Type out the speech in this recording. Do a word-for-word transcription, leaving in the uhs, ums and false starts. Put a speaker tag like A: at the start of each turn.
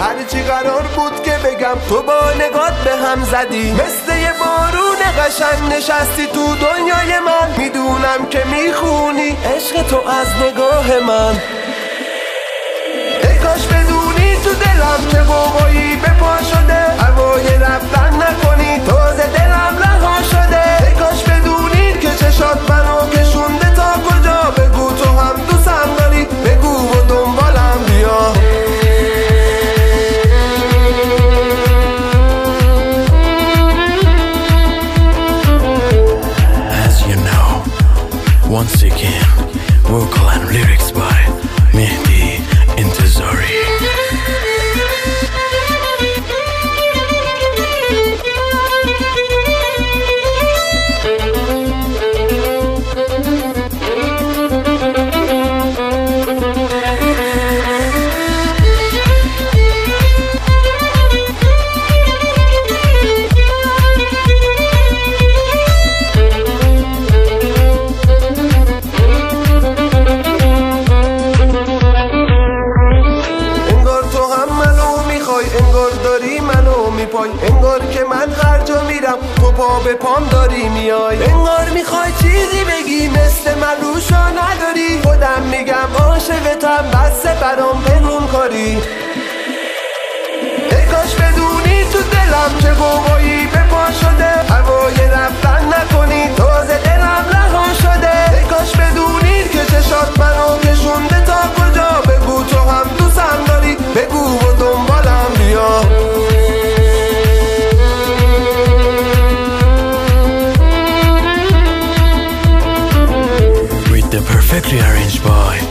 A: هرچی قرار بود که بگم تو با نگات به هم زدی، مثل یه بارون قشنگ نشستی تو دنیای من. میدونم که میخونی عشق تو از نگاه من. ای کاش بدونی تو دلم چه بابایی به پا شده، هوای رفتن نکنی تازه دلم رها شده. ای کاش بدونی که چشات منو کشونده تا کجا، بگو تو هم دوستم داری، بگو و دنبالم بیا.
B: Once again, vocal and lyrics by Mehdi Intizari.
A: انگار داری منو میپای، انگار که من هر جا میرم تو پا به پام داری میای. انگار میخوای چیزی بگی مثل من روشو نداری، خودم میگم عاشقتم بس برام پنهون کاری. ای کاش بدونی تو دلم چه بابایی به پا شده، هوای رفتن نکنی تازه دلم رها شده. ای کاش بدونی که چشات منو کشونده تا کجا، بگو تو هم دوستم داری، بگو و دنبالم بیا.
B: With the perfectly arranged by